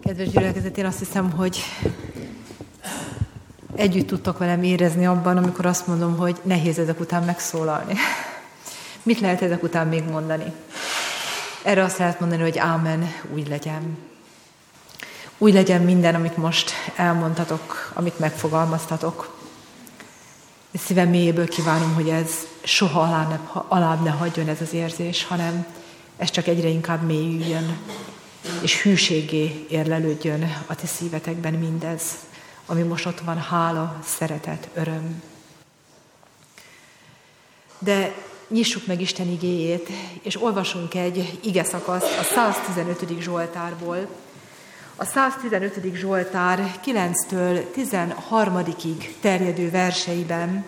Kedves gyülekezet, én azt hiszem, hogy együtt tudtok velem érezni abban, amikor azt mondom, hogy nehéz ezek után megszólalni. Mit lehet ezek után még mondani? Erre azt lehet mondani, hogy ámen, úgy legyen. Úgy legyen minden, amit most elmondtatok, amit megfogalmaztatok. És szívem mélyéből kívánom, hogy ez soha alább ne hagyjon ez az érzés, hanem ez csak egyre inkább mélyüljön, és hűséggé érlelődjön a ti szívetekben mindez, ami most ott van, hála, szeretet, öröm. De nyissuk meg Isten igéjét, és olvasunk egy igeszakaszt a 115. Zsoltárból. A 115. Zsoltár 9-től 13-ig terjedő verseiben,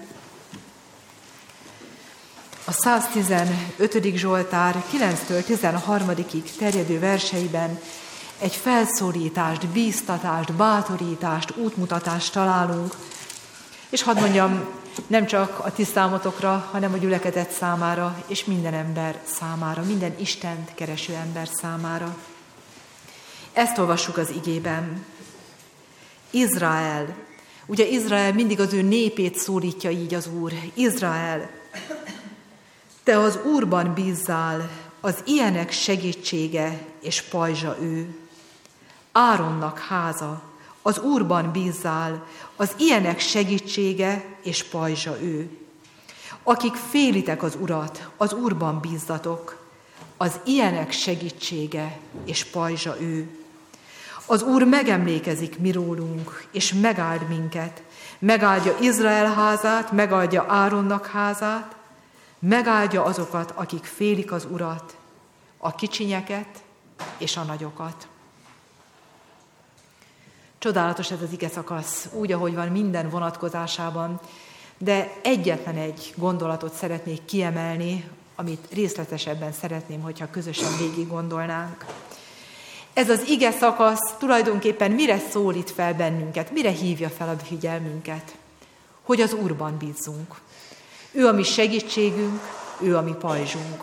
a 115. Zsoltár 9-től 13-ig terjedő verseiben egy felszólítást, bíztatást, bátorítást, útmutatást találunk, és hadd mondjam, nem csak a ti számotokra, hanem a gyülekezet számára, és minden ember számára, minden Istent kereső ember számára. Ezt olvassuk az igében. Izrael. Ugye Izrael mindig az ő népét szólítja így az Úr. Izrael, te az Úrban bízzál, az ilyenek segítsége és pajzsa ő. Áronnak háza, az Úrban bízzál, az ilyenek segítsége és pajzsa ő. Akik félitek az Urat, az Úrban bízzatok, az ilyenek segítsége és pajzsa ő. Az Úr megemlékezik mi rólunk, és megáld minket. Megáldja Izrael házát, megáldja Áronnak házát, megáldja azokat, akik félik az Urat, a kicsinyeket és a nagyokat. Csodálatos ez az igeszakasz, úgy, ahogy van minden vonatkozásában, de egyetlen egy gondolatot szeretnék kiemelni, amit részletesebben szeretném, hogyha közösen végig gondolnánk. Ez az igeszakasz tulajdonképpen mire szólít fel bennünket, mire hívja fel a figyelmünket? Hogy az Úrban bízzunk. Ő a mi segítségünk, ő a mi pajzsunk.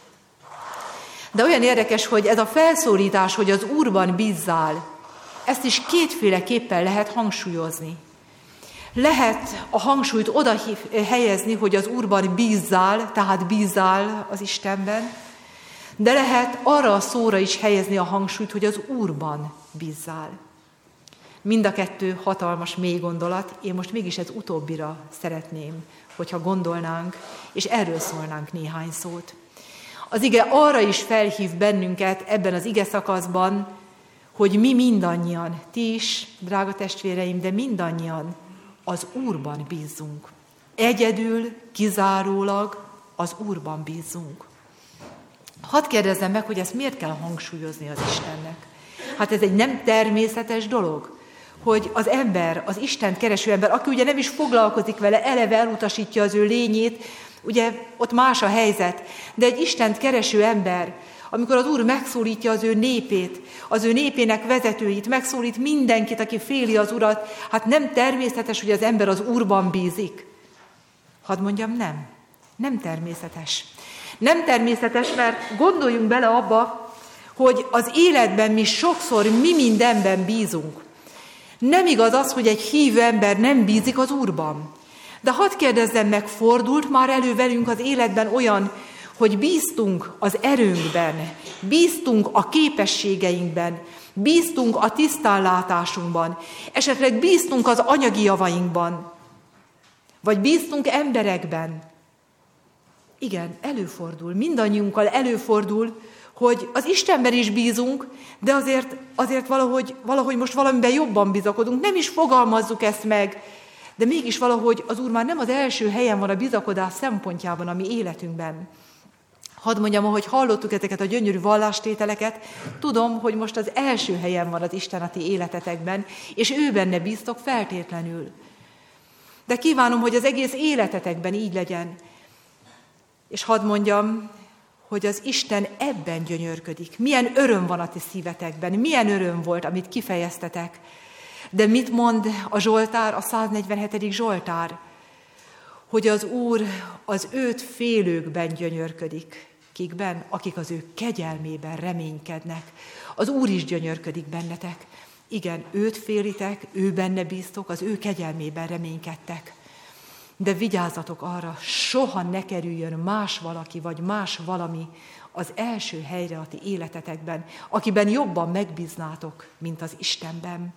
De olyan érdekes, hogy ez a felszólítás, hogy az Úrban bízzál, ezt is kétféleképpen lehet hangsúlyozni. Lehet a hangsúlyt oda helyezni, hogy az Úrban bízzál, tehát bízzál az Istenben, de lehet arra a szóra is helyezni a hangsúlyt, hogy az Úrban bízzál. Mind a kettő hatalmas mély gondolat, én most mégis ez utóbbira szeretném, hogyha gondolnánk, és erről szólnánk néhány szót. Az ige arra is felhív bennünket ebben az ige szakaszban, hogy mi mindannyian, ti is, drága testvéreim, de mindannyian az Úrban bízzunk. Egyedül, kizárólag az Úrban bízzunk. Hadd kérdezzem meg, hogy ezt miért kell hangsúlyozni az Istennek? Hát ez egy nem természetes dolog, hogy az ember, az Istent kereső ember, aki ugye nem is foglalkozik vele, eleve elutasítja az ő lényét, ugye ott más a helyzet, de egy Istent kereső ember, amikor az Úr megszólítja az ő népét, az ő népének vezetőit, megszólít mindenkit, aki féli az Urat, hát nem természetes, hogy az ember az Úrban bízik. Hadd mondjam, nem természetes. Nem természetes, mert gondoljunk bele abba, hogy az életben mi sokszor mi mindenben bízunk. Nem igaz az, hogy egy hívő ember nem bízik az Úrban. De hadd kérdezzem meg, fordult már elő velünk az életben olyan, hogy bíztunk az erőnkben, bíztunk a képességeinkben, bíztunk a tisztánlátásunkban, esetleg bíztunk az anyagi javainkban, vagy bíztunk emberekben. Igen, előfordul, mindannyiunkkal előfordul, hogy az Istenben is bízunk, de azért valahogy most valamiben jobban bizakodunk, nem is fogalmazzuk ezt meg, de mégis valahogy az Úr már nem az első helyen van a bizakodás szempontjában a mi életünkben. Hadd mondjam, ahogy hallottuk ezeket a gyönyörű vallástételeket, tudom, hogy most az első helyen van az Isten a ti életetekben, és ő benne bíztok feltétlenül. De kívánom, hogy az egész életetekben így legyen. És hadd mondjam, hogy az Isten ebben gyönyörködik. Milyen öröm van a ti szívetekben, milyen öröm volt, amit kifejeztetek. De mit mond a Zsoltár, a 147. Zsoltár? Hogy az Úr az őt félőkben gyönyörködik. Kikben? Akik az ő kegyelmében reménykednek. Az Úr is gyönyörködik bennetek. Igen, őt félitek, ő benne bíztok, az ő kegyelmében reménykedtek. De vigyázzatok arra, soha ne kerüljön más valaki, vagy más valami az első helyre a ti életetekben, akiben jobban megbíznátok, mint az Istenben.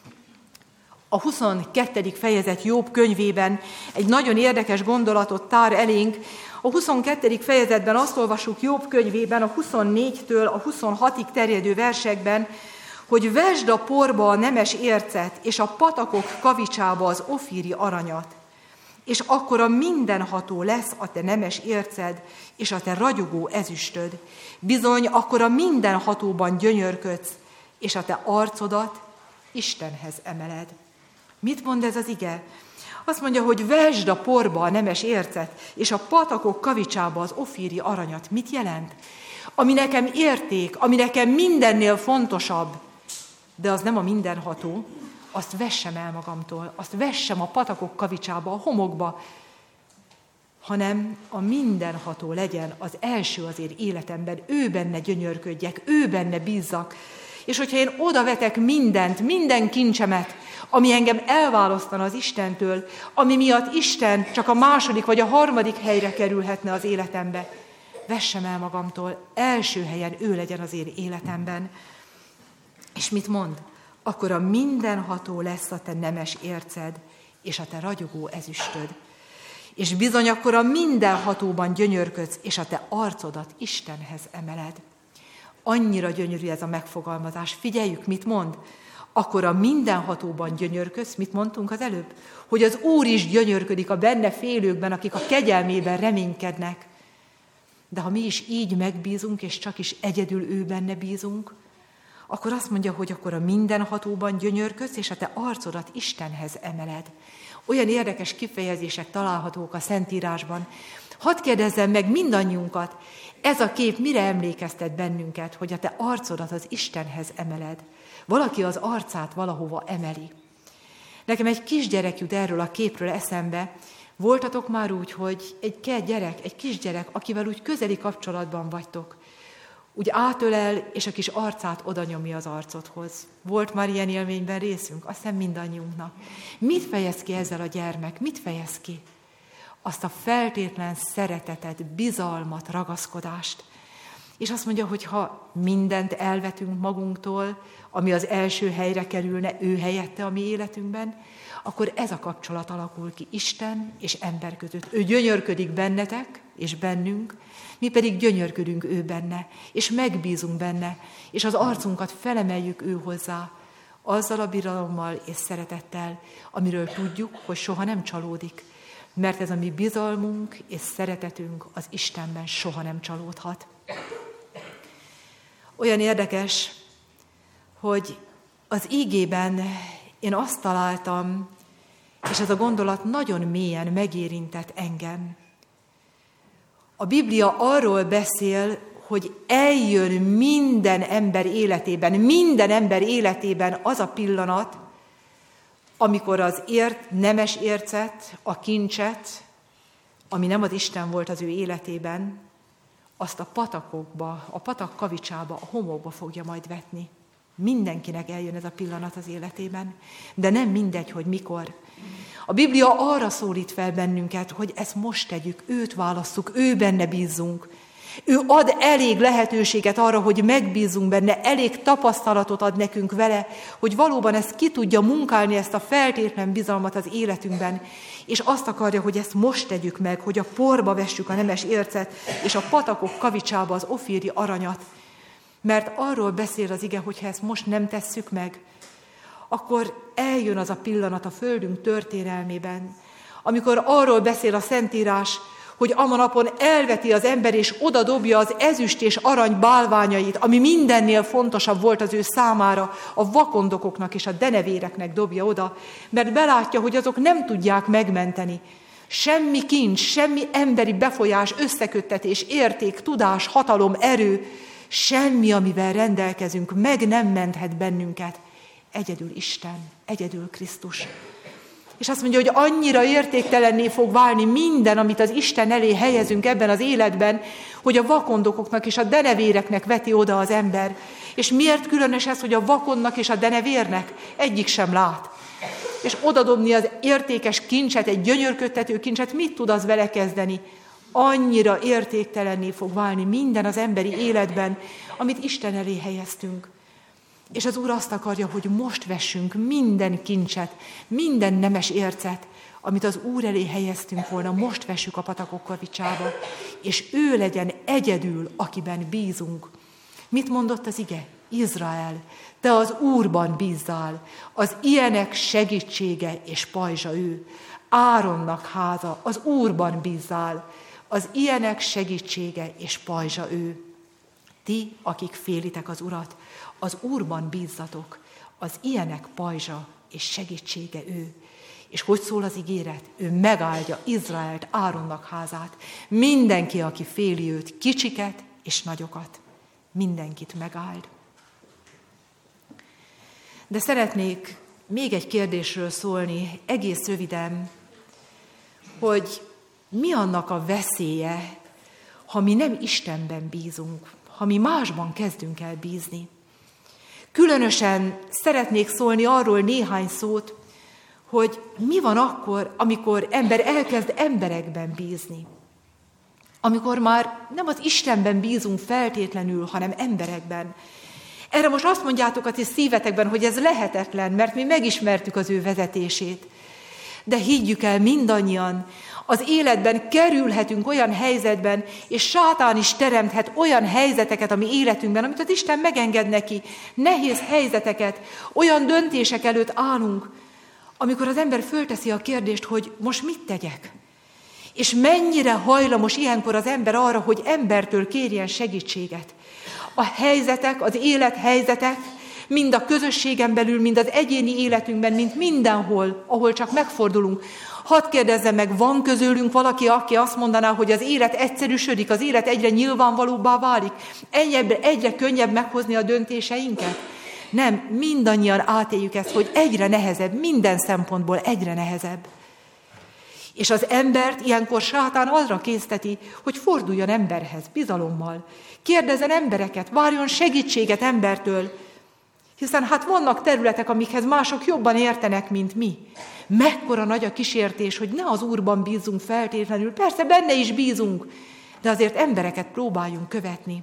A 22. fejezet Jobb könyvében egy nagyon érdekes gondolatot tár elénk. A 22. fejezetben azt olvasjuk Jobb könyvében, a 24-től a 26-ig terjedő versekben, hogy vesd a porba a nemes ércet, és a patakok kavicsába az ofíri aranyat, és akkor a mindenható lesz a te nemes érced, és a te ragyogó ezüstöd. Bizony, akkor a mindenhatóban gyönyörködsz, és a te arcodat Istenhez emeled. Mit mond ez az ige? Azt mondja, hogy vesd a porba a nemes ércet, és a patakok kavicsába az ofíri aranyat. Mit jelent? Ami nekem érték, ami nekem mindennél fontosabb, de az nem a mindenható, azt vessem el magamtól, azt vessem a patakok kavicsába, a homokba, hanem a mindenható legyen az első az én életemben, ő benne gyönyörködjek, ő benne bízzak. És hogyha én odavetek mindent, minden kincsemet, ami engem elválasztana az Istentől, ami miatt Isten csak a második vagy a harmadik helyre kerülhetne az életembe, vessem el magamtól, első helyen ő legyen az én életemben. És mit mond? Akkor a mindenható lesz a te nemes érced, és a te ragyogó ezüstöd. És bizony akkor a mindenhatóban gyönyörködsz, és a te arcodat Istenhez emeled. Annyira gyönyörű ez a megfogalmazás. Figyeljük, mit mond? Akkor a mindenhatóban gyönyörködsz, mit mondtunk az előbb? Hogy az Úr is gyönyörködik a benne félőkben, akik a kegyelmében reménykednek. De ha mi is így megbízunk, és csak is egyedül ő benne bízunk, akkor azt mondja, hogy akkor a mindenhatóban gyönyörködsz, és a te arcodat Istenhez emeled. Olyan érdekes kifejezések találhatók a Szentírásban. Hadd kérdezzem meg mindannyiunkat, ez a kép mire emlékeztet bennünket, hogy a te arcodat az Istenhez emeled? Valaki az arcát valahova emeli. Nekem egy kisgyerek jut erről a képről eszembe. Voltatok már úgy, hogy egy kisgyerek, akivel úgy közeli kapcsolatban vagytok, úgy átölel, és a kis arcát oda nyomja az arcodhoz. Volt már ilyen élményben részünk? Azt hiszem mindannyiunknak. Mit fejez ki ezzel a gyermek? Mit fejez ki? Azt a feltétlen szeretetet, bizalmat, ragaszkodást. És azt mondja, hogy ha mindent elvetünk magunktól, ami az első helyre kerülne ő helyette a mi életünkben, akkor ez a kapcsolat alakul ki Isten és ember között. Ő gyönyörködik bennetek és bennünk, mi pedig gyönyörködünk ő benne, és megbízunk benne, és az arcunkat felemeljük ő hozzá, azzal a bizalommal és szeretettel, amiről tudjuk, hogy soha nem csalódik, mert ez a mi bizalmunk és szeretetünk az Istenben soha nem csalódhat. Olyan érdekes, hogy az ígében én azt találtam, és ez a gondolat nagyon mélyen megérintett engem. A Biblia arról beszél, hogy eljön minden ember életében az a pillanat, amikor az nemes ércet, a kincset, ami nem az Isten volt az ő életében, azt a patakokba, a patak kavicsába, a homokba fogja majd vetni. Mindenkinek eljön ez a pillanat az életében, de nem mindegy, hogy mikor. A Biblia arra szólít fel bennünket, hogy ezt most tegyük, őt válasszuk, ő benne bízzunk. Ő ad elég lehetőséget arra, hogy megbízzunk benne, elég tapasztalatot ad nekünk vele, hogy valóban ezt ki tudja munkálni, ezt a feltétlen bizalmat az életünkben, és azt akarja, hogy ezt most tegyük meg, hogy a porba vessük a nemes ércet, és a patakok kavicsába az ofíri aranyat. Mert arról beszél az ige, hogy ha ezt most nem tesszük meg, akkor eljön az a pillanat a földünk történelmében, amikor arról beszél a Szentírás, hogy amanapon elveti az ember, és oda dobja az ezüst és arany bálványait, ami mindennél fontosabb volt az ő számára, a vakondokoknak és a denevéreknek dobja oda, mert belátja, hogy azok nem tudják megmenteni. Semmi kincs, semmi emberi befolyás, összeköttetés, érték, tudás, hatalom, erő, semmi, amivel rendelkezünk, meg nem menthet bennünket. Egyedül Isten, egyedül Krisztus. És azt mondja, hogy annyira értéktelenné fog válni minden, amit az Isten elé helyezünk ebben az életben, hogy a vakondokoknak és a denevéreknek veti oda az ember. És miért különös ez, hogy a vakonnak és a denevérnek egyik sem lát? És odadobni az értékes kincset, egy gyönyörködtető kincset, mit tud az vele kezdeni? Annyira értéktelenné fog válni minden az emberi életben, amit Isten elé helyeztünk. És az Úr azt akarja, hogy most vessünk minden kincset, minden nemes ércet, amit az Úr elé helyeztünk volna, most vessük a patakok kavicsába, és ő legyen egyedül, akiben bízunk. Mit mondott az ige? Izrael, te az Úrban bízzál, az ilyenek segítsége és pajzsa ő. Áronnak háza, az Úrban bízzál, az ilyenek segítsége és pajzsa ő. Ti, akik félitek az Urat, az Úrban bízzatok, az ilyenek pajzsa és segítsége ő. És hogy szól az ígéret? Ő megáldja Izraelt, Áronnak házát. Mindenki, aki féli őt, kicsiket és nagyokat, mindenkit megáld. De szeretnék még egy kérdésről szólni, egész röviden, hogy mi annak a veszélye, ha mi nem Istenben bízunk, ha mi másban kezdünk el bízni. Különösen szeretnék szólni arról néhány szót, hogy mi van akkor, amikor ember elkezd emberekben bízni. Amikor már nem az Istenben bízunk feltétlenül, hanem emberekben. Erre most azt mondjátok a ti szívetekben, hogy ez lehetetlen, mert mi megismertük az ő vezetését. De higgyük el mindannyian, az életben kerülhetünk olyan helyzetben, és sátán is teremthet olyan helyzeteket a mi életünkben, amit az Isten megenged neki. Nehéz helyzeteket, olyan döntések előtt állunk, amikor az ember fölteszi a kérdést, hogy most mit tegyek? És mennyire hajlamos ilyenkor az ember arra, hogy embertől kérjen segítséget. A helyzetek, az élethelyzetek, mind a közösségen belül, mind az egyéni életünkben, mind mindenhol, ahol csak megfordulunk. Hadd kérdezzem meg, van közülünk valaki, aki azt mondaná, hogy az élet egyszerűsödik, az élet egyre nyilvánvalóbbá válik, egyre könnyebb meghozni a döntéseinket? Nem, mindannyian átéljük ezt, hogy egyre nehezebb, minden szempontból egyre nehezebb. És az embert ilyenkor sátán arra készteti, hogy forduljon emberhez, bizalommal. Kérdezzen embereket, várjon segítséget embertől, hiszen hát vannak területek, amikhez mások jobban értenek, mint mi. Mekkora nagy a kísértés, hogy ne az Úrban bízunk feltétlenül, persze benne is bízunk, de azért embereket próbáljunk követni.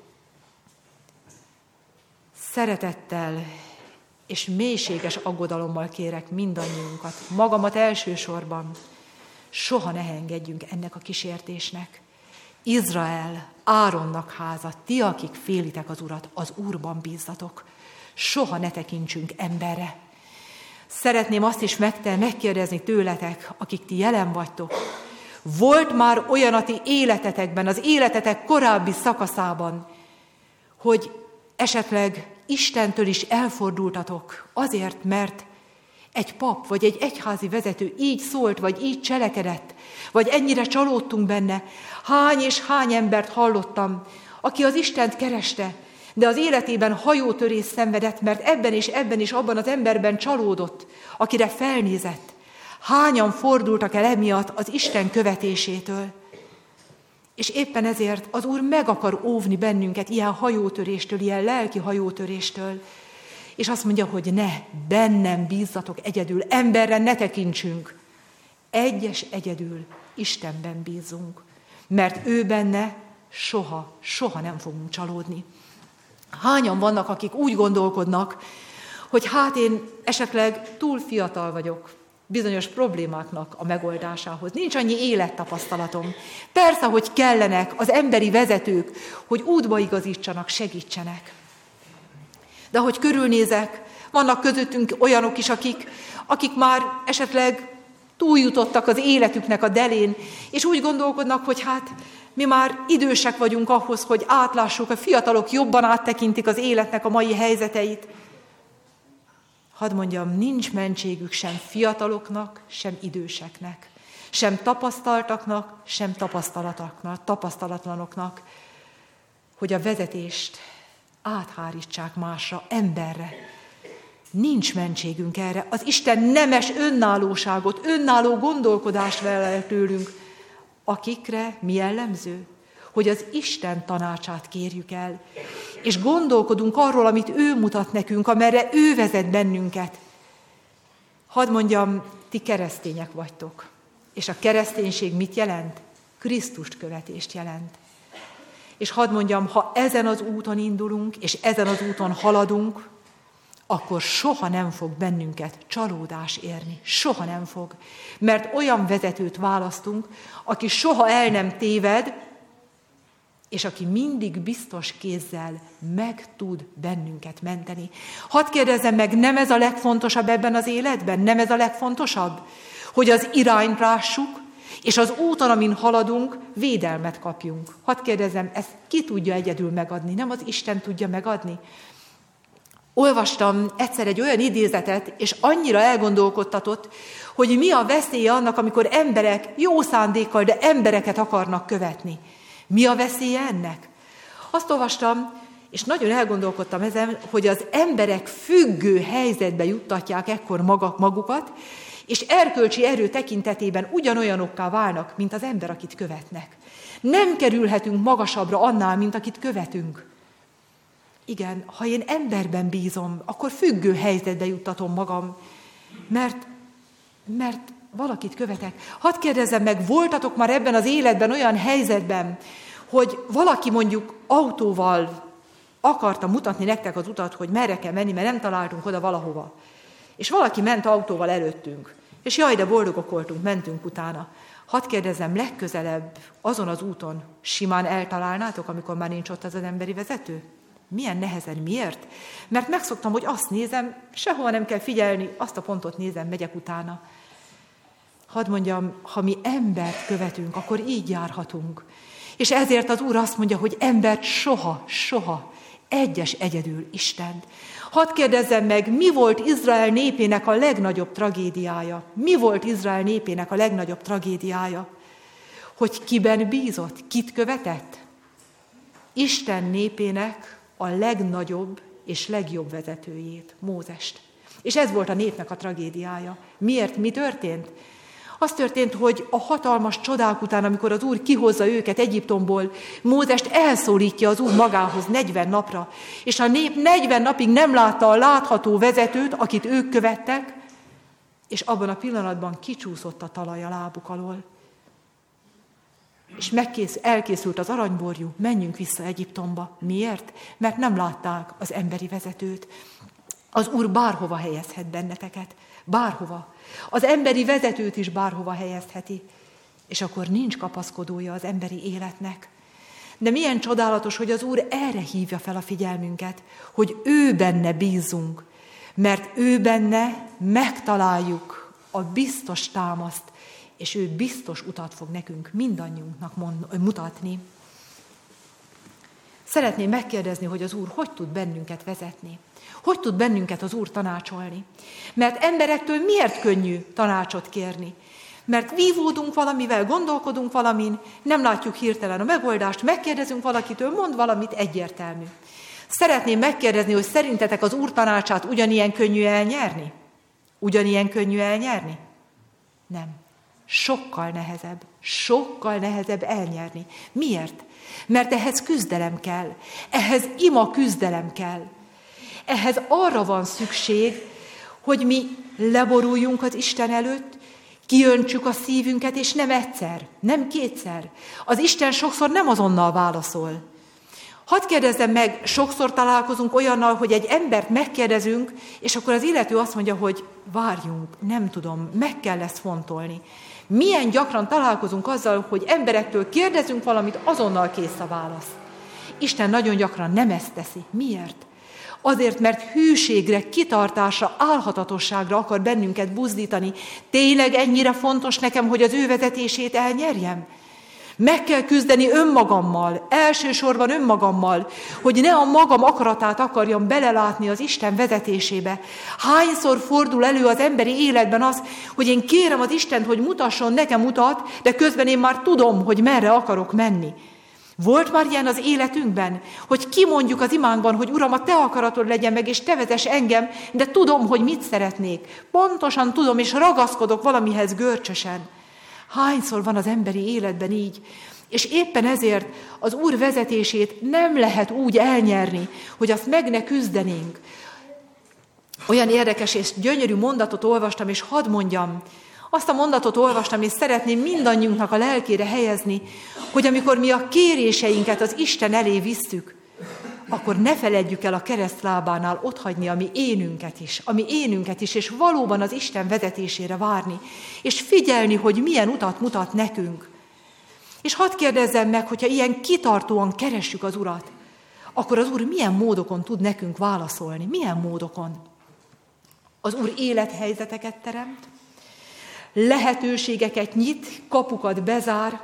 Szeretettel és mélységes aggodalommal kérek mindannyiunkat, magamat elsősorban, soha ne engedjünk ennek a kísértésnek. Izrael, Áronnak háza, ti, akik félitek az Urat, az Úrban bízzatok. Soha ne tekintsünk emberre. Szeretném azt is megkérdezni tőletek, akik ti jelen vagytok. Volt már olyan a ti életetekben, az életetek korábbi szakaszában, hogy esetleg Istentől is elfordultatok azért, mert egy pap vagy egy egyházi vezető így szólt, vagy így cselekedett, vagy ennyire csalódtunk benne. Hány és hány embert hallottam, aki az Istent kereste, de az életében hajótörés szenvedett, mert ebben és abban az emberben csalódott, akire felnézett. Hányan fordultak el emiatt az Isten követésétől. És éppen ezért az Úr meg akar óvni bennünket ilyen hajótöréstől, ilyen lelki hajótöréstől. És azt mondja, hogy ne, bennem bízzatok egyedül, emberre ne tekintsünk. Egyedül Istenben bízunk, mert ő benne soha nem fogunk csalódni. Hányan vannak, akik úgy gondolkodnak, hogy hát én esetleg túl fiatal vagyok bizonyos problémáknak a megoldásához. Nincs annyi élettapasztalatom. Persze, hogy kellenek az emberi vezetők, hogy útba igazítsanak, segítsenek. De ahogy körülnézek, vannak közöttünk olyanok is, akik már esetleg túljutottak az életüknek a delén, és úgy gondolkodnak, hogy hát mi már idősek vagyunk ahhoz, hogy átlássuk, a fiatalok jobban áttekintik az életnek a mai helyzeteit. Hadd mondjam, nincs mentségük sem fiataloknak, sem időseknek, sem tapasztaltaknak, sem tapasztalatlanoknak, hogy a vezetést áthárítsák másra, emberre. Nincs mentségünk erre. Az Isten nemes önállóságot, önálló gondolkodást vele el tőlünk, akikre mi jellemző? Hogy az Isten tanácsát kérjük el, és gondolkodunk arról, amit ő mutat nekünk, amerre ő vezet bennünket. Hadd mondjam, ti keresztények vagytok, és a kereszténység mit jelent? Krisztust követést jelent. És hadd mondjam, ha ezen az úton indulunk, és ezen az úton haladunk, akkor soha nem fog bennünket csalódás érni. Soha nem fog. Mert olyan vezetőt választunk, aki soha el nem téved, és aki mindig biztos kézzel meg tud bennünket menteni. Hadd kérdezzem meg, nem ez a legfontosabb ebben az életben? Nem ez a legfontosabb? Hogy az irányt lássuk, és az úton, amin haladunk, védelmet kapjunk. Hadd kérdezzem, ezt ki tudja egyedül megadni? Nem az Isten tudja megadni? Olvastam egyszer egy olyan idézetet, és annyira elgondolkodtatott, hogy mi a veszélye annak, amikor emberek jó szándékkal, de embereket akarnak követni. Mi a veszélye ennek? Azt olvastam, és nagyon elgondolkodtam ezen, hogy az emberek függő helyzetbe juttatják ekkor magukat, és erkölcsi erő tekintetében ugyanolyanokká válnak, mint az ember, akit követnek. Nem kerülhetünk magasabbra annál, mint akit követünk. Igen, ha én emberben bízom, akkor függő helyzetbe juttatom magam, mert valakit követek. Hadd kérdezzem meg, voltatok már ebben az életben olyan helyzetben, hogy valaki mondjuk autóval akarta mutatni nektek az utat, hogy merre kell menni, mert nem találtunk oda valahova. És valaki ment autóval előttünk, és jaj, de boldogok voltunk, mentünk utána. Hadd kérdezzem, legközelebb azon az úton simán eltalálnátok, amikor már nincs ott az emberi vezető? Milyen nehezen, miért? Mert megszoktam, hogy azt nézem, sehova nem kell figyelni, azt a pontot nézem, megyek utána. Hadd mondjam, ha mi embert követünk, akkor így járhatunk. És ezért az Úr azt mondja, hogy embert soha, egyedül Istent. Hadd kérdezzem meg, mi volt Izrael népének a legnagyobb tragédiája? Mi volt Izrael népének a legnagyobb tragédiája? Hogy kiben bízott, kit követett? Isten népének a legnagyobb és legjobb vezetőjét, Mózest. És ez volt a népnek a tragédiája. Miért? Mi történt? Az történt, hogy a hatalmas csodák után, amikor az Úr kihozza őket Egyiptomból, Mózest elszólítja az Úr magához 40 napra, és a nép 40 napig nem látta a látható vezetőt, akit ők követtek, és abban a pillanatban kicsúszott a talaj a lábuk alól. És elkészült az aranyborjú, menjünk vissza Egyiptomba. Miért? Mert nem látták az emberi vezetőt. Az Úr bárhova helyezhet benneteket. Bárhova. Az emberi vezetőt is bárhova helyezheti. És akkor nincs kapaszkodója az emberi életnek. De milyen csodálatos, hogy az Úr erre hívja fel a figyelmünket, hogy ő benne bízzunk, mert ő benne megtaláljuk a biztos támaszt, és ő biztos utat fog nekünk mindannyiunknak mutatni. Szeretném megkérdezni, hogy az Úr hogy tud bennünket vezetni? Hogy tud bennünket az Úr tanácsolni? Mert emberektől miért könnyű tanácsot kérni? Mert vívódunk valamivel, gondolkodunk valamin, nem látjuk hirtelen a megoldást, megkérdezünk valakitől, mond valamit, egyértelmű. Szeretném megkérdezni, hogy szerintetek az Úr tanácsát ugyanilyen könnyű elnyerni? Ugyanilyen könnyű elnyerni? Nem. Sokkal nehezebb elnyerni. Miért? Mert ehhez küzdelem kell. Ehhez ima küzdelem kell. Ehhez arra van szükség, hogy mi leboruljunk az Isten előtt, kiöntsük a szívünket, és nem egyszer, nem kétszer. Az Isten sokszor nem azonnal válaszol. Hadd kérdezzem meg, sokszor találkozunk olyannal, hogy egy embert megkérdezünk, és akkor az illető azt mondja, hogy várjunk, nem tudom, meg kell ezt fontolni. Milyen gyakran találkozunk azzal, hogy emberektől kérdezünk valamit, azonnal kész a válasz. Isten nagyon gyakran nem ezt teszi. Miért? Azért, mert hűségre, kitartásra, álhatatosságra akar bennünket buzdítani. Tényleg ennyire fontos nekem, hogy az ő vezetését elnyerjem? Meg kell küzdeni önmagammal, elsősorban önmagammal, hogy ne a magam akaratát akarjam belelátni az Isten vezetésébe. Hányszor fordul elő az emberi életben az, hogy én kérem az Istent, hogy mutasson nekem utat, de közben én már tudom, hogy merre akarok menni. Volt már ilyen az életünkben, hogy kimondjuk az imánkban, hogy Uram, a Te akaratod legyen meg, és Te vezess engem, de tudom, hogy mit szeretnék. Pontosan tudom, és ragaszkodok valamihez görcsösen. Hányszor van az emberi életben így? És éppen ezért az Úr vezetését nem lehet úgy elnyerni, hogy azt meg ne küzdenénk. Olyan érdekes és gyönyörű mondatot olvastam, és hadd mondjam, azt a mondatot olvastam, és szeretném mindannyiunknak a lelkére helyezni, hogy amikor mi a kéréseinket az Isten elé visszük, akkor ne feledjük el a keresztlábánál otthagyni a mi énünket is, és valóban az Isten vezetésére várni, és figyelni, hogy milyen utat mutat nekünk. És hadd kérdezzem meg, hogyha ilyen kitartóan keressük az Urat, akkor az Úr milyen módokon tud nekünk válaszolni? Milyen módokon? Az Úr élethelyzeteket teremt, lehetőségeket nyit, kapukat bezár,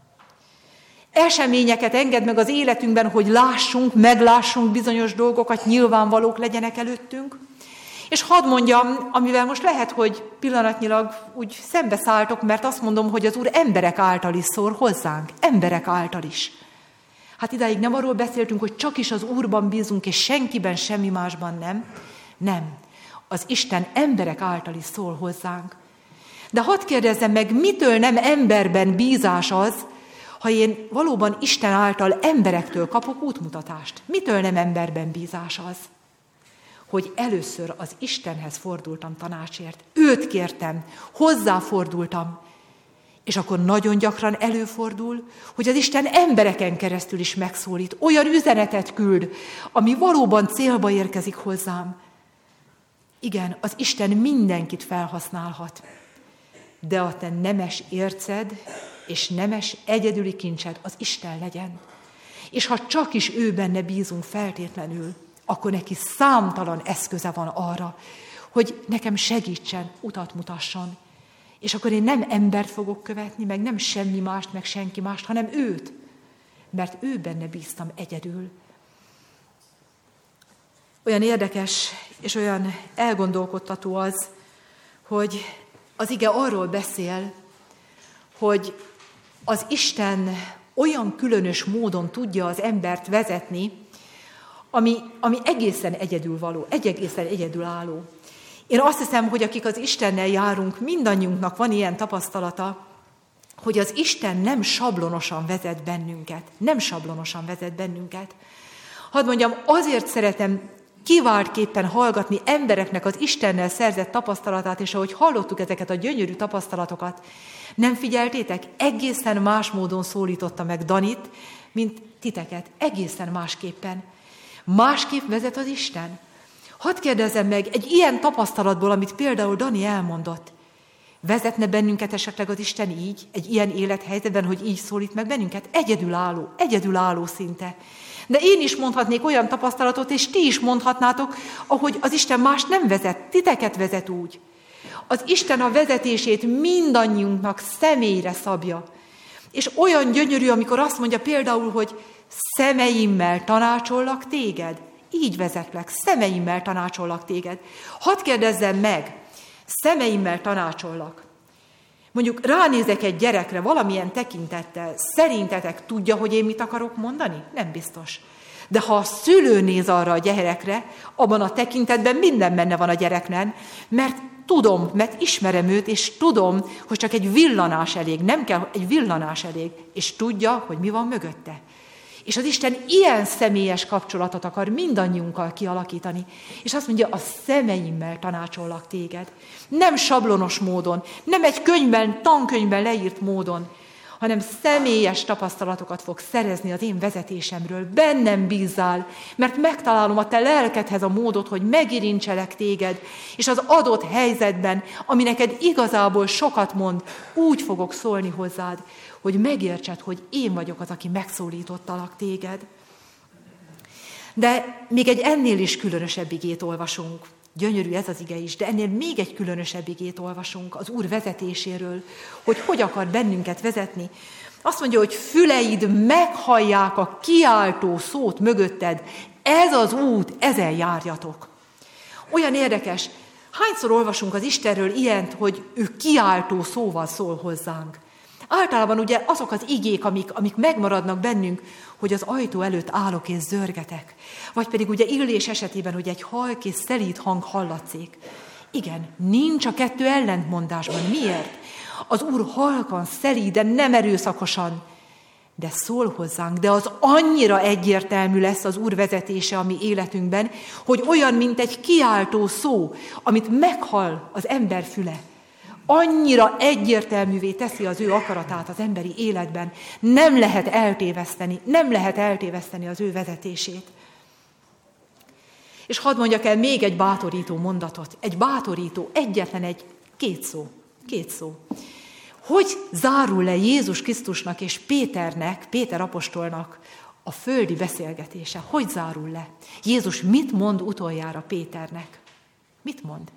eseményeket enged meg az életünkben, hogy meglássunk bizonyos dolgokat, nyilvánvalók legyenek előttünk. És hadd mondjam, amivel most lehet, hogy pillanatnyilag úgy szembeszálltok, mert azt mondom, hogy az Úr emberek által is szól hozzánk, emberek által is. Hát idáig nem arról beszéltünk, hogy csak is az Úrban bízunk, és senkiben, semmi másban nem. Nem. Az Isten emberek által is szól hozzánk. De hadd kérdezzem meg, mitől nem emberben bízás az, ha én valóban Isten által emberektől kapok útmutatást? Mitől nem emberben bízás az? Hogy először az Istenhez fordultam tanácsért. Őt kértem, hozzáfordultam. És akkor nagyon gyakran előfordul, hogy az Isten embereken keresztül is megszólít. Olyan üzenetet küld, ami valóban célba érkezik hozzám. Igen, az Isten mindenkit felhasználhat. De a te nemes érced és nemes egyedüli kincsed az Isten legyen. És ha csak is ő benne bízunk feltétlenül, akkor neki számtalan eszköze van arra, hogy nekem segítsen, utat mutasson. És akkor én nem embert fogok követni, meg nem semmi mást, meg senki mást, hanem őt. Mert ő benne bíztam egyedül. Olyan érdekes és olyan elgondolkodtató az, hogy az ige arról beszél, hogy az Isten olyan különös módon tudja az embert vezetni, ami egészen egyedülvaló, egészen egyedülálló. Én azt hiszem, hogy akik az Istennel járunk, mindannyiunknak van ilyen tapasztalata, hogy az Isten nem sablonosan vezet bennünket. Nem sablonosan vezet bennünket. Hadd mondjam, azért szeretem kiváltképpen hallgatni embereknek az Istennel szerzett tapasztalatát, és ahogy hallottuk ezeket a gyönyörű tapasztalatokat, nem figyeltétek? Egészen más módon szólította meg Danit, mint titeket. Egészen másképpen. Másképp vezet az Isten. Hadd kérdezzem meg, egy ilyen tapasztalatból, amit például Dani elmondott, vezetne bennünket esetleg az Isten így, egy ilyen élethelyzetben, hogy így szólít meg bennünket? Egyedülálló szinte. De én is mondhatnék olyan tapasztalatot, és ti is mondhatnátok, ahogy az Isten más nem vezet, titeket vezet úgy. Az Isten a vezetését mindannyiunknak személyre szabja. És olyan gyönyörű, amikor azt mondja például, hogy szemeimmel tanácsollak téged. Így vezetlek, szemeimmel tanácsollak téged. Hadd kérdezzem meg, szemeimmel tanácsollak. Mondjuk ránézek egy gyerekre valamilyen tekintettel, szerintetek tudja, hogy én mit akarok mondani? Nem biztos. De ha a szülő néz arra a gyerekre, abban a tekintetben minden benne van a gyereknek, mert tudom, mert ismerem őt, és tudom, hogy csak egy villanás elég, nem kell, egy villanás elég, és tudja, hogy mi van mögötte. És az Isten ilyen személyes kapcsolatot akar mindannyiunkkal kialakítani. És azt mondja, a szemeimmel tanácsollak téged. Nem sablonos módon, nem egy tankönyvben leírt módon, hanem személyes tapasztalatokat fog szerezni az én vezetésemről. Bennem bízzál, mert megtalálom a te lelkedhez a módot, hogy megérintselek téged, és az adott helyzetben, ami neked igazából sokat mond, úgy fogok szólni hozzád, hogy megértsed, hogy én vagyok az, aki megszólítottalak téged. De még egy ennél is különösebb igét olvasunk. Gyönyörű ez az ige is, de ennél még egy különösebb igét olvasunk az Úr vezetéséről, hogy akar bennünket vezetni. Azt mondja, hogy füleid meghallják a kiáltó szót mögötted. Ez az út, ezen járjatok. Olyan érdekes, hányszor olvasunk az Istenről ilyent, hogy ő kiáltó szóval szól hozzánk. Általában ugye azok az igék, amik megmaradnak bennünk, hogy az ajtó előtt állok és zörgetek. Vagy pedig ugye Illés esetében, hogy egy halk és szelíd hang hallatszik. Igen, nincs a kettő ellentmondásban. Miért? Az Úr halkan, szelíden, nem erőszakosan, de szól hozzánk, de az annyira egyértelmű lesz az Úr vezetése a mi életünkben, hogy olyan, mint egy kiáltó szó, amit meghall az ember füle. Annyira egyértelművé teszi az ő akaratát az emberi életben. Nem lehet eltéveszteni az ő vezetését. És hadd mondjak el még egy bátorító mondatot. Egy bátorító, két szó. Hogy zárul le Jézus Krisztusnak és Péter apostolnak a földi beszélgetése? Hogy zárul le? Jézus mit mond utoljára Péternek? Mit mond?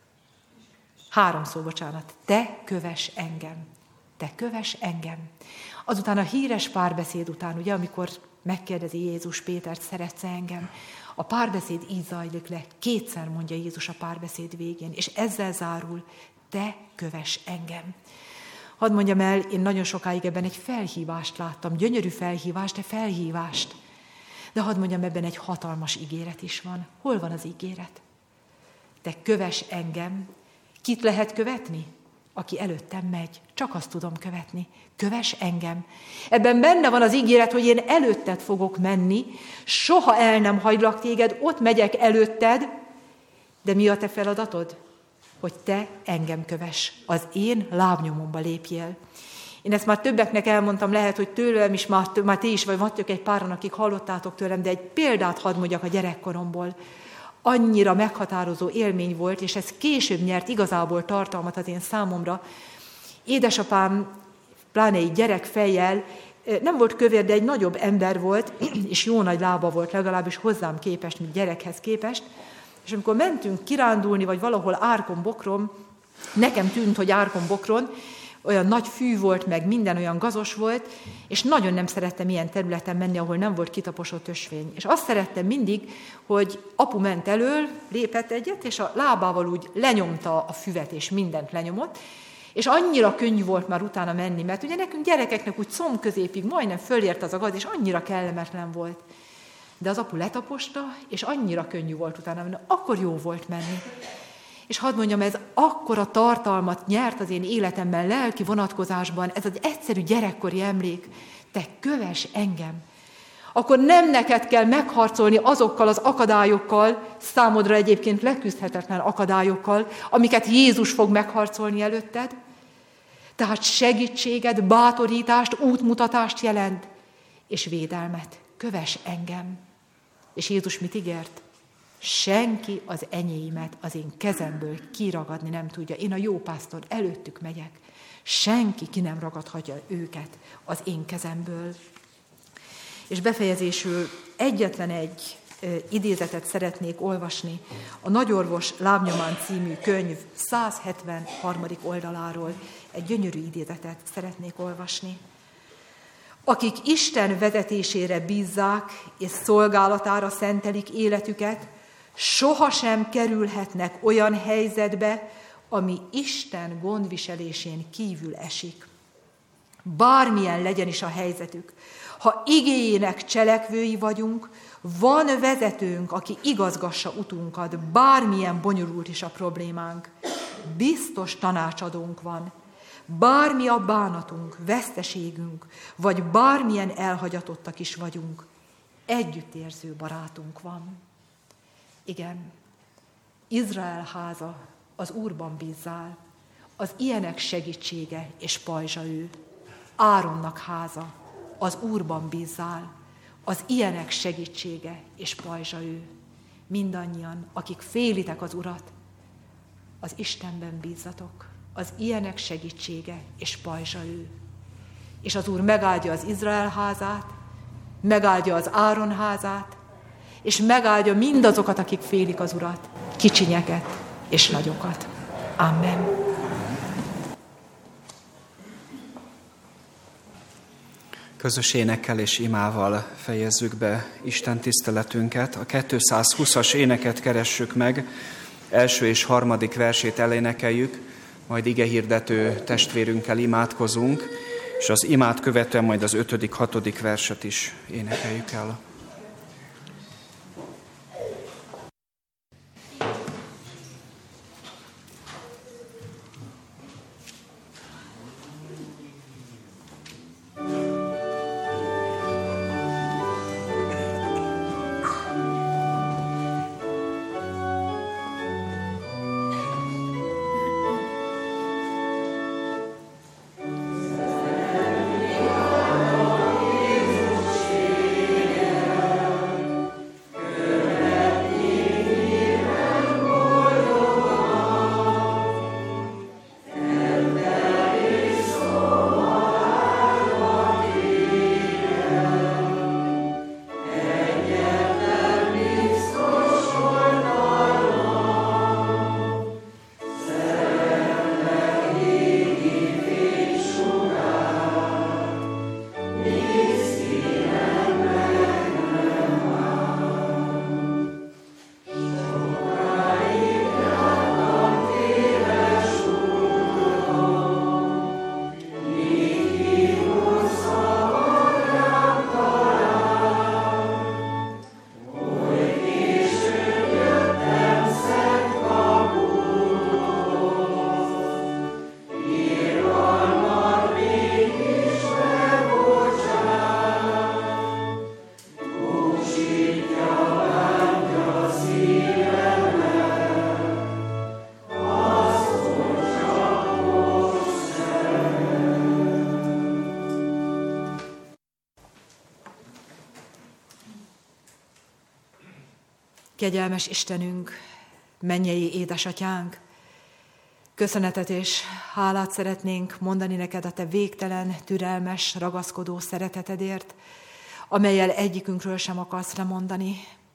3 szó, bocsánat. Te kövess engem. Te kövess engem. Azután a híres párbeszéd után, ugye, amikor megkérdezi Jézus Pétert, szeretsz engem? A párbeszéd így zajlik le. 2-szer mondja Jézus a párbeszéd végén, és ezzel zárul, te kövess engem. Hadd mondjam el, én nagyon sokáig ebben egy felhívást láttam, gyönyörű felhívást, de felhívást. De hadd mondjam, ebben egy hatalmas ígéret is van. Hol van az ígéret? Te kövess engem. Kit lehet követni? Aki előttem megy. Csak azt tudom követni. Kövess engem. Ebben benne van az ígéret, hogy én előtted fogok menni, soha el nem hagylak téged, ott megyek előtted, de mi a te feladatod? Hogy te engem kövess, az én lábnyomomba lépjél. Én ezt már többeknek elmondtam, lehet, hogy tőlem is, már ti is, vagy vagytok egy páran, akik hallottátok tőlem, de egy példát hadd mondjak a gyerekkoromból. Annyira meghatározó élmény volt, és ez később nyert igazából tartalmat az én számomra. Édesapám, pláne egy gyerekfejjel, nem volt kövér, de egy nagyobb ember volt, és jó nagy lába volt, legalábbis hozzám képest, mint gyerekhez képest. És amikor mentünk kirándulni, vagy valahol Árkon-Bokron, nekem tűnt, hogy Árkon-Bokron, olyan nagy fű volt, meg minden olyan gazos volt, és nagyon nem szerettem ilyen területen menni, ahol nem volt kitaposott ösvény. És azt szerettem mindig, hogy apu ment elől, lépett egyet, és a lábával úgy lenyomta a füvet, és mindent lenyomott, és annyira könnyű volt már utána menni, mert ugye nekünk gyerekeknek úgy szomközépig majdnem fölért az a gaz, és annyira kellemetlen volt. De az apu letaposta, és annyira könnyű volt utána menni, akkor jó volt menni. És hadd mondjam, ez akkora tartalmat nyert az én életemben, lelki vonatkozásban, ez az egyszerű gyerekkori emlék, te kövess engem. Akkor nem neked kell megharcolni azokkal az akadályokkal, számodra egyébként leküzdhetetlen akadályokkal, amiket Jézus fog megharcolni előtted. Tehát segítséget, bátorítást, útmutatást jelent, és védelmet. Kövess engem. És Jézus mit ígért? Senki az enyéimet az én kezemből kiragadni nem tudja. Én a jó pásztor, előttük megyek. Senki ki nem ragadhatja őket az én kezemből. És befejezésül egyetlen egy idézetet szeretnék olvasni a Nagyorvos lábnyomán című könyv 173. oldaláról. Egy gyönyörű idézetet szeretnék olvasni. Akik Isten vezetésére bízzák és szolgálatára szentelik életüket, sohasem kerülhetnek olyan helyzetbe, ami Isten gondviselésén kívül esik. Bármilyen legyen is a helyzetük, ha igéjének cselekvői vagyunk, van vezetőnk, aki igazgassa utunkat, bármilyen bonyolult is a problémánk. Biztos tanácsadónk van. Bármi a bánatunk, veszteségünk, vagy bármilyen elhagyatottak is vagyunk, együttérző barátunk van. Igen, Izrael háza az Úrban bízzál, az ilyenek segítsége és pajzsa ő. Áronnak háza, az Úrban bízzál, az ilyenek segítsége és pajzsa ő. Mindannyian, akik félitek az Urat, az Istenben bízzatok, az ilyenek segítsége és pajzsa ő. És az Úr megáldja az Izrael házát, megáldja az Áron házát, és megáldja mindazokat, akik félik az Urat, kicsinyeket és nagyokat. Amen. Közös énekkel és imával fejezzük be Isten tiszteletünket. A 220-as éneket keressük meg, 1. és 3. versét elénekeljük, majd igehirdető testvérünkkel imádkozunk, és az imát követően majd az 5., 6. verset is énekeljük el. Kegyelmes Istenünk, mennyei édesatyánk, köszönetet és hálát szeretnénk mondani neked a te végtelen, türelmes, ragaszkodó szeretetedért, amellyel egyikünkről sem akarsz lemondani.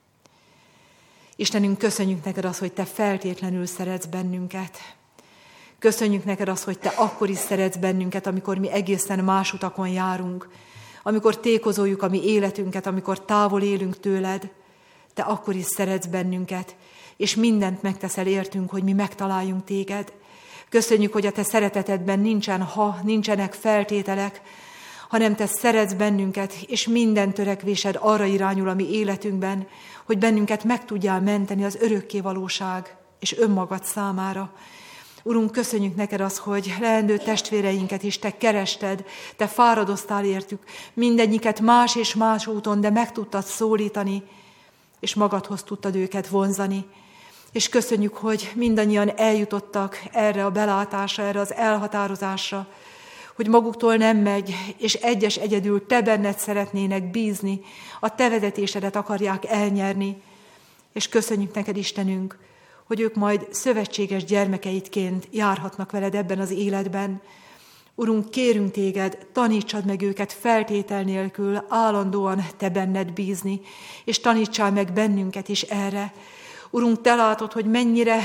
Istenünk, köszönjük neked azt, hogy te feltétlenül szeretsz bennünket. Köszönjük neked azt, hogy te akkor is szeretsz bennünket, amikor mi egészen más utakon járunk, amikor tékozoljuk a mi életünket, amikor távol élünk tőled. Te akkor is szeretsz bennünket, és mindent megteszel értünk, hogy mi megtaláljunk téged. Köszönjük, hogy a te szeretetedben nincsenek feltételek, hanem te szeretsz bennünket, és minden törekvésed arra irányul a mi életünkben, hogy bennünket meg tudjál menteni az örökké valóság és önmagad számára. Urunk, köszönjük neked azt, hogy leendő testvéreinket is te kerested, te fáradoztál értük, mindegyiket más és más úton, de meg tudtad szólítani, és magadhoz tudtad őket vonzani. És köszönjük, hogy mindannyian eljutottak erre a belátásra, erre az elhatározásra, hogy maguktól nem megy, és egyedül te benned szeretnének bízni, a te vezetésedet akarják elnyerni. És köszönjük neked, Istenünk, hogy ők majd szövetséges gyermekeidként járhatnak veled ebben az életben. Urunk, kérünk téged, tanítsad meg őket feltétel nélkül, állandóan te benned bízni, és tanítsál meg bennünket is erre. Urunk, te látod, hogy mennyire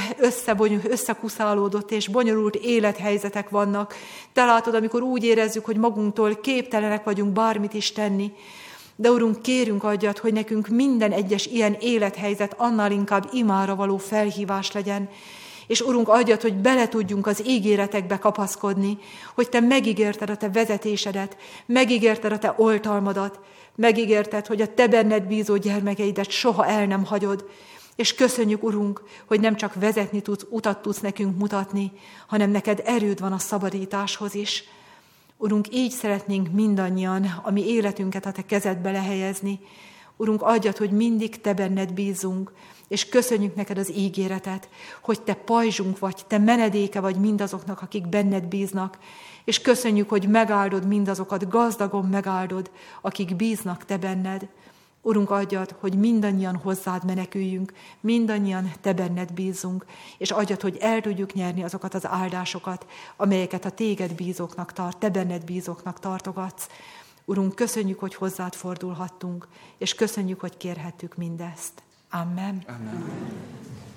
összekuszálódott és bonyolult élethelyzetek vannak. Te látod, amikor úgy érezzük, hogy magunktól képtelenek vagyunk bármit is tenni. De Urunk, kérünk adjad, hogy nekünk minden egyes ilyen élethelyzet annál inkább imára való felhívás legyen. És Urunk, adjad, hogy bele tudjunk az ígéretekbe kapaszkodni, hogy te megígérted a te vezetésedet, megígérted a te oltalmadat, megígérted, hogy a te benned bízó gyermekeidet soha el nem hagyod. És köszönjük, Urunk, hogy nem csak vezetni tudsz, utat tudsz nekünk mutatni, hanem neked erőd van a szabadításhoz is. Urunk, így szeretnénk mindannyian a mi életünket a te kezedbe lehelyezni. Urunk, adjad, hogy mindig te benned bízunk, és köszönjük neked az ígéretet, hogy te pajzsunk vagy, te menedéke vagy mindazoknak, akik benned bíznak, és köszönjük, hogy megáldod mindazokat, gazdagon megáldod, akik bíznak te benned. Urunk, adjad, hogy mindannyian hozzád meneküljünk, mindannyian te benned bízunk, és adjad, hogy el tudjuk nyerni azokat az áldásokat, amelyeket a téged bízóknak te benned bízóknak tartogatsz. Urunk, köszönjük, hogy hozzád fordulhattunk, és köszönjük, hogy kérhettük mindezt. Amen. Amen.